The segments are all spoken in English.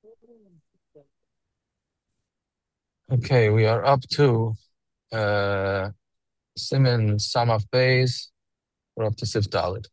Okay, we are up to Siman Samaf Beis. We're up to Sif Dalit.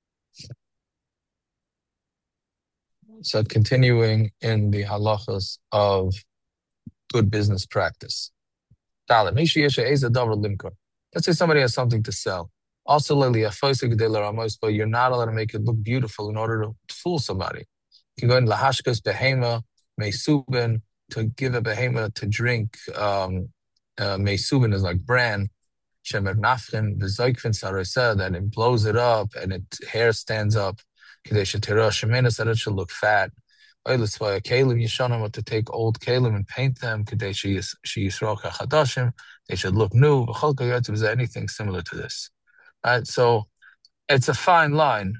So continuing in the halachas of good business practice. Dalit. Let's say somebody has something to sell. Also, but you're not allowed to make it look beautiful in order to fool somebody. You can go in lahashkas behema meisubin to give a behema to drink. Meisubin is like bran. Shemer nafchen v'zoikvin saroseh, that it blows it up and its hair stands up. Kadesh terah shemena, so that it should look fat. Oilisvaya kalim yishanim, or to take old kalim and paint them. Kadesh sheyisroch hachadashim, they should look new. V'chol kayotzav, is there anything similar to this? Right, so it's a fine line.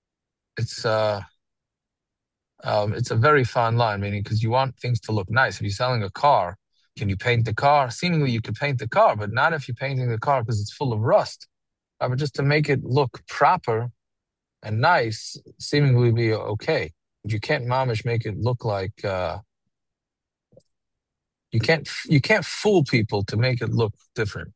It's a very fine line, meaning because you want things to look nice. If you're selling a car, can you paint the car? Seemingly you could paint the car, but not if you're painting the car because it's full of rust. But just to make it look proper and nice, seemingly be okay. But you can't mamish make it look like you can't fool people to make it look different.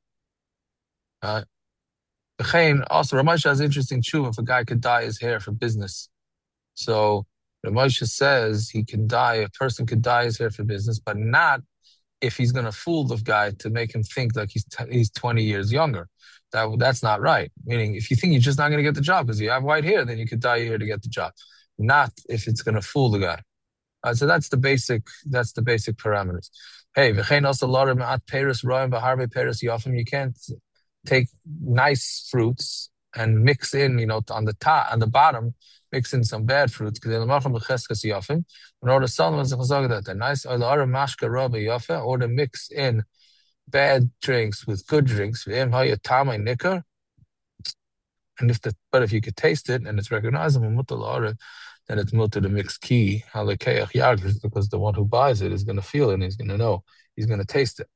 Also, Ramosha has interesting tshuva if a guy could dye his hair for business. So Ramosha says a person could dye his hair for business, but not if he's going to fool the guy to make him think like he's 20 years younger. That's not right. Meaning, if you think you're just not going to get the job because you have white hair, then you could dye your hair to get the job. Not if it's going to fool the guy. So that's the basic parameters. Hey, v'chein also lorem at peris roim b'harbe peris yofim. You can't take nice fruits and mix in, on the bottom, mix in some bad fruits. In order to sell them as a chazag, that nice or to mix in bad drinks with good drinks. And if you could taste it and it's recognizable, then it's mutter to mix key because the one who buys it is going to feel it and he's going to know, he's going to taste it.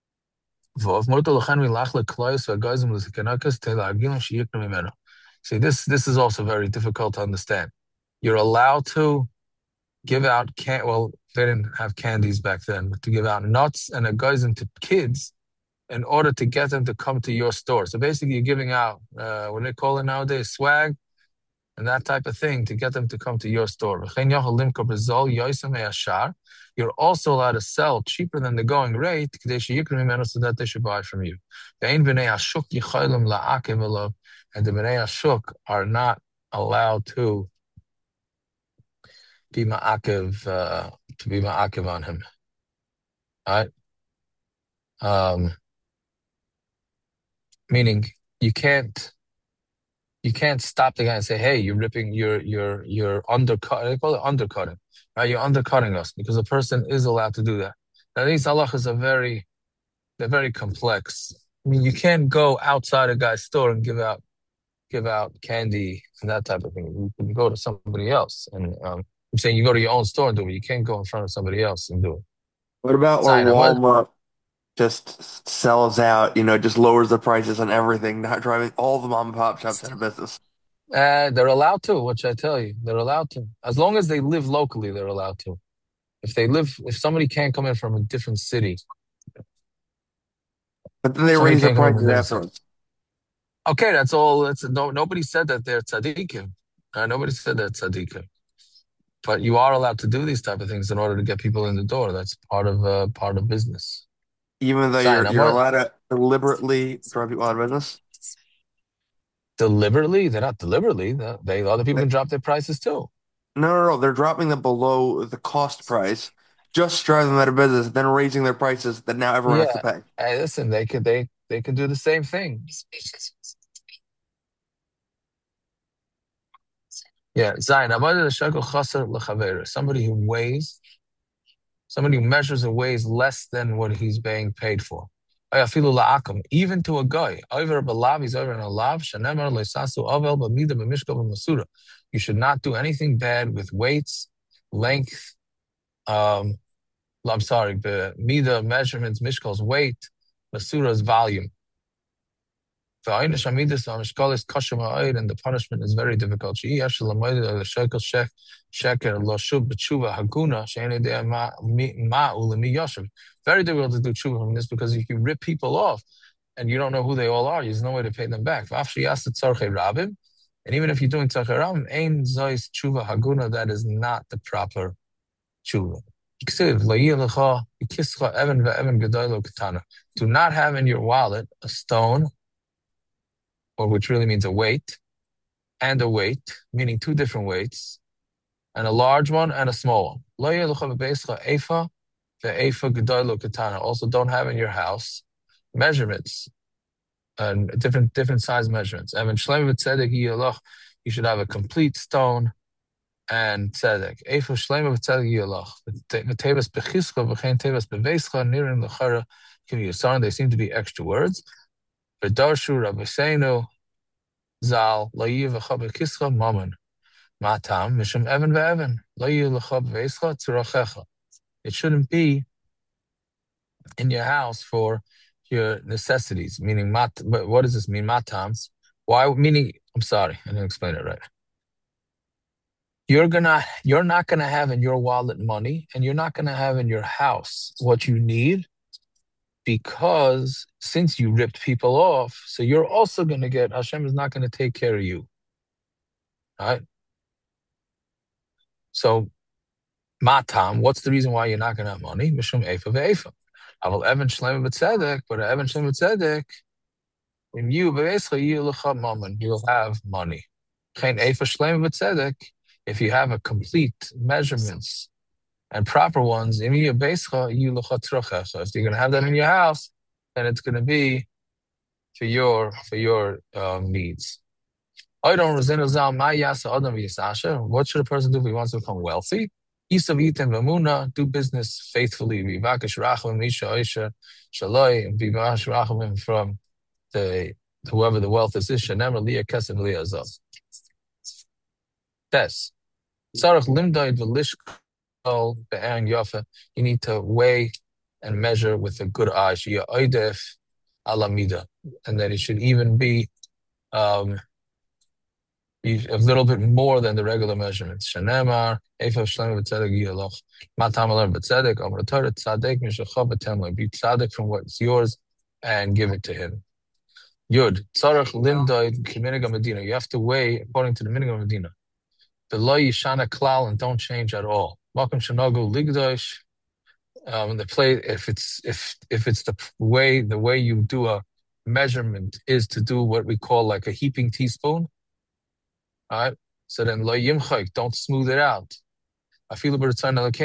See, this is also very difficult to understand. You're allowed to give out well, they didn't have candies back then, but to give out nuts and a guysim to kids in order to get them to come to your store. So basically, you're giving out what do they call it nowadays, swag and that type of thing to get them to come to your store. You're also allowed to sell cheaper than the going rate so that they should buy from you. And the Bnei Ashuk are not allowed to be ma'akev on him. All right? Meaning you can't stop the guy and say, "Hey, you're ripping, you're undercut." They call it undercutting, right? You're undercutting us because a person is allowed to do that. Now these halachas they're very complex. I mean, you can't go outside a guy's store and give out candy and that type of thing. You can go to somebody else, and I'm saying you go to your own store and do it. You can't go in front of somebody else and do it. What about where Sign. Walmart just sells out, just lowers the prices on everything, not driving all the mom and pop shops out of business? They're allowed to, which I tell you, they're allowed to. As long as they live locally, they're allowed to. If somebody can't come in from a different city, But then they somebody raise the can't come in from a prices different city. afterwards. Okay, that's all. Nobody said that they're tzaddikim. Nobody said they're tzaddikim. But you are allowed to do these type of things in order to get people in the door. That's part of business. Even though Sign. you're allowed to deliberately drive people out of business. Deliberately. They're not deliberately. Other people They- can drop their prices too. No, no, no. They're dropping them below the cost price, just drive them out of business, then raising their prices that now everyone has to Yeah. pay. Hey, listen, they could do the same thing. Yeah, Zion. Somebody who measures and weighs less than what he's being paid for. Even to a guy, over balav, he's over in a lav. Shanemar leisasu avel b'mida b'mishkal b'masura. You should not do anything bad with weights, length. I'm sorry, the mida measurements, mishkal's weight, masura's volume. V'aynish amidus v'amishkal is kasher ma'ayid, and the punishment is very difficult. She'i yashel l'mayid l'shekel sheker lo shuv b'tshuva haguna she'en yedei ma'u l'mi yashav. Very difficult to do tshuva from this because if you rip people off and you don't know who they all are, there's no way to pay them back. V'af she'yas tzarchei rabim, and even if you're doing tzarchei rabim, ein zois tshuva haguna, that is not the proper tshuva. Do not have in your wallet a stone, or which really means a weight, and a weight, meaning two different weights, and a large one and a small one. Also, don't have in your house measurements, and different size measurements. You should have a complete stone and tzedek. Eifa shlema v'tzedek yilach. V'tevas b'chischa v'chein tevas b'veischa nirin l'chara k'miyusaran. They seem to be extra words. V'darshu rabbeinu zal layiv v'cha b'chischa mammon. Matam mishum even ve'even layiv l'cha b'veischa tzurachecha. It shouldn't be in your house for your necessities. Meaning what does this mean? Matams. Why? Meaning, I'm sorry, I didn't explain it right. You're not gonna have in your wallet money, and you're not gonna have in your house what you need, because since you ripped people off, so you're also gonna get, Hashem is not gonna take care of you. All right? So matam, what's the reason why you're not gonna have money? Mishum eifa ve'eifa. Aval evan shlema b'tzedek, but evan shlema b'tzedek, when you be'escha yilucha mammon, you'll have money. Chen eifa shlema b'tzedek. If you have a complete measurements and proper ones, if you're going to have that in your house, then it's going to be for your needs. What should a person do if he wants to become wealthy? Do business faithfully. From whoever the wealth is. This. You need to weigh and measure with a good eye. And that it should even be a little bit more than the regular measurements. Be tzaddik from what's yours and give it to him. Yud. You have to weigh according to the minhag of Medina. The lo yishana klal, and don't change at all. Welcome shanogu ligdosh. If it's the way you do a measurement is to do what we call like a heaping teaspoon. All right. So then lo yimchayk, don't smooth it out. Even if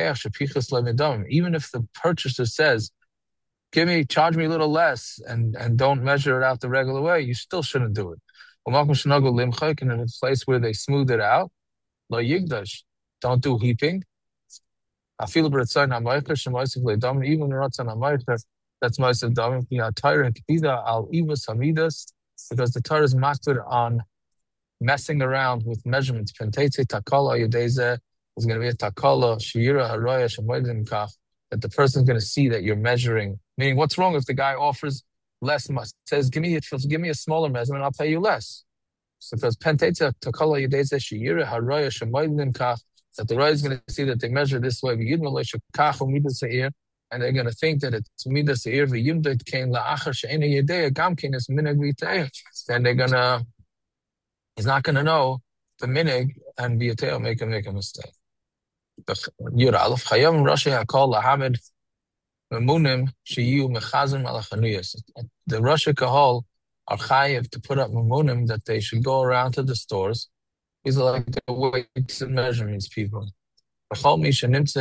the purchaser says, charge me a little less, and don't measure it out the regular way, you still shouldn't do it. And in a place where they smooth it out, lo yigdash, don't do heaping. Even ratzon hamaycher, that's ma'asav damim. Torah and k'pida al ivas hamidas, because the Torah is mastered on messing around with measurements. Penteitze takala yudeze is going to be a takala shira haraya shemoidim kaf, that the person's going to see that you're measuring. Meaning, what's wrong if the guy offers less? Says, give me a smaller measurement, I'll pay you less. So because Penteitze takala yudeze shira haraya shemoidim kaf, that the Raya is going to see that they measure this way, and they're going to think that it's midas seir v'yimdot kain la'achar she'ena yedei gam kain is minhag v'yitei. Then he's not going to know the minhag, and v'yitei make a mistake. Yud Aleph Chayam Rashi Hakol Lahamed Memunim Sheyu Mechazim Al Chanuyos. The Rashi Kahol are chayiv to put up memunim, that they should go around to the stores. These are like the weights and measurements people. Right? Anybody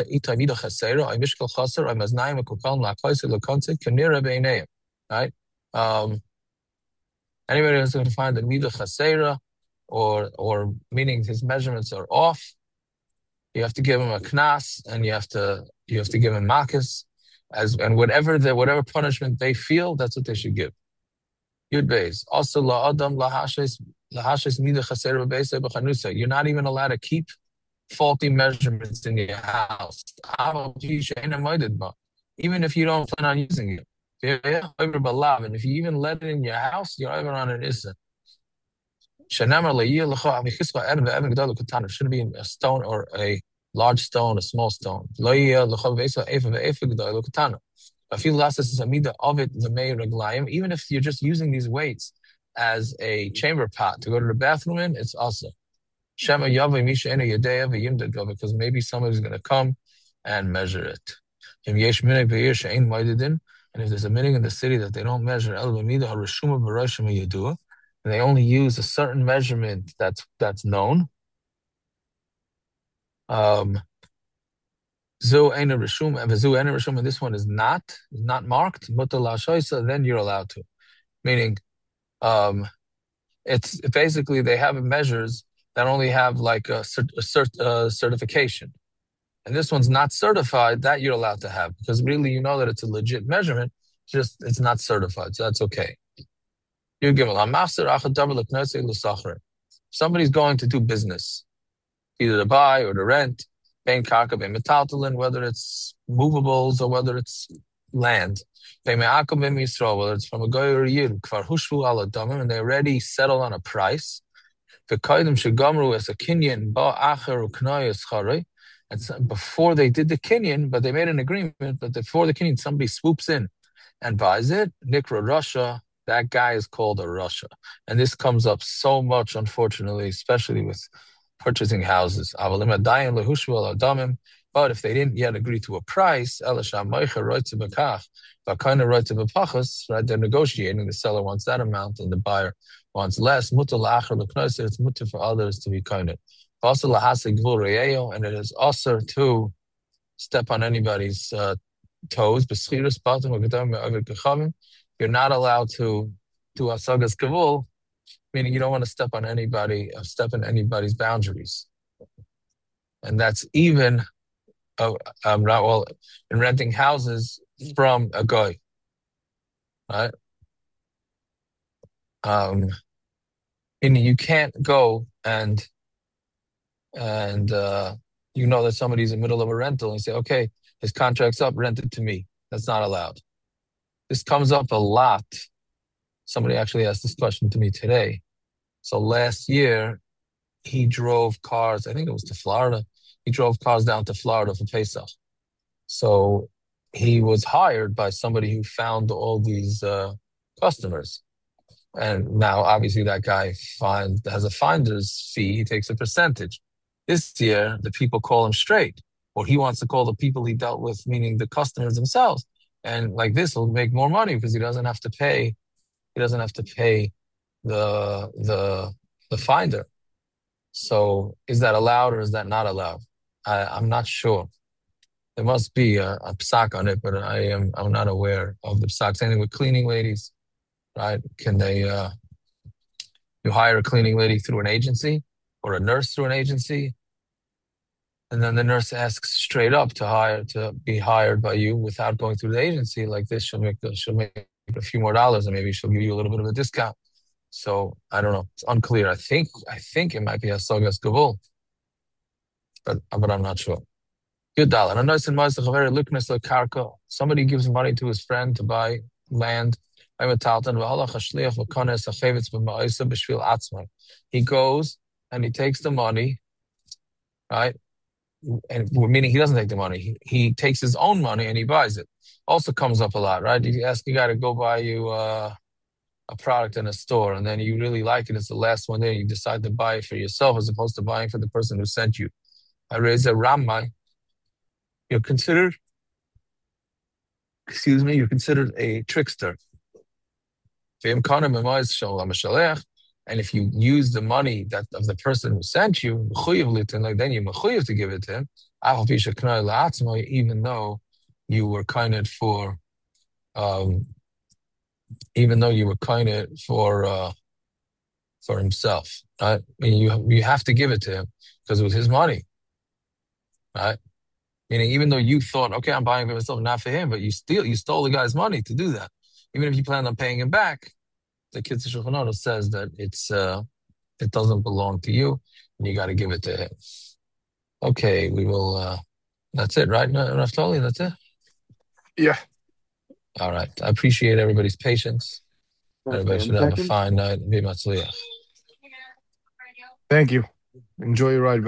who's going to find the midah chasera, or meaning his measurements are off, you have to give him a knas, and you have to give him makas, and whatever punishment they feel, that's what they should give. Yud Beis. Also, la'adam lahashes midah chasera b'beisei b'chanusa. You're not even allowed to keep faulty measurements in your house, even if you don't plan on using it. And if you even let it in your house, you're even on an issa. It shouldn't be a stone or a large stone, a small stone. Even if you're just using these weights as a chamber pot to go to the bathroom in, it's also. Because maybe somebody's going to come and measure it. And if there's a meaning in the city that they don't measure, and they only use a certain measurement that's known. And this one is not marked, then you're allowed to. Meaning, it's basically they have measures that only have like a certification. And this one's not certified, that you're allowed to have, because really you know that it's a legit measurement, just it's not certified, so that's okay. Somebody's going to do business, either to buy or to rent, whether it's movables or whether it's land. Whether it's from a guy or a yid, and they already settled on a price. And before they did the kinyan, but they made an agreement, but before the kinyan, somebody swoops in and buys it, Nikra Russia, that guy is called a Russia. And this comes up so much, unfortunately, especially with purchasing houses. But if they didn't yet agree to a price, right, they're negotiating. The seller wants that amount and the buyer wants less. It's mutter for others to be kind of. And it is also to step on anybody's toes. You're not allowed to do asagas kavul, meaning you don't want to step on anybody's boundaries. And that's even in renting houses from a guy, right? You can't go and you know that somebody's in the middle of a rental and say, okay, his contract's up, rent it to me. That's not allowed. This comes up a lot. Somebody actually asked this question to me today. So last year, he drove cars, I think it was to Florida. He drove cars down to Florida for Pesach. So he was hired by somebody who found all these customers. And now, obviously, that guy has a finder's fee. He takes a percentage. This year, the people call him straight, or he wants to call the people he dealt with, meaning the customers themselves. And like this, he'll make more money because he doesn't have to pay. He doesn't have to pay the finder. So, is that allowed or is that not allowed? I'm not sure. There must be a psak on it, but I'm not aware of the psak. Same thing with cleaning ladies, right? Can they you hire a cleaning lady through an agency or a nurse through an agency, and then the nurse asks straight up to be hired by you without going through the agency? Like this, she'll make a few more dollars, and maybe she'll give you a little bit of a discount. So I don't know. It's unclear. I think it might be a sagas gavul, but I'm not sure. Good dollar. Somebody gives money to his friend to buy land. He goes and he takes the money, right? And meaning he doesn't take the money. He takes his own money and he buys it. Also comes up a lot, right? You ask a guy to go buy you a product in a store, and then you really like it. It's the last one there. You decide to buy it for yourself as opposed to buying for the person who sent you. I raise a Ramai. You're considered a trickster. And if you use the money of the person who sent you, then you're mechuyev to give it to him, even though you were coined for himself, right? I mean, you have to give it to him because it was his money, right? Meaning, even though you thought, okay, I'm buying for myself, not for him, but you stole the guy's money to do that. Even if you plan on paying him back, the Kitzur Shulchan Aruch says that it doesn't belong to you, and you got to give it to him. Okay, we will. That's it, right, Naftali? That's it. Yeah. All right. I appreciate everybody's patience. Last Everybody man should have a second. fine night. Be much. Thank you. Enjoy your ride back.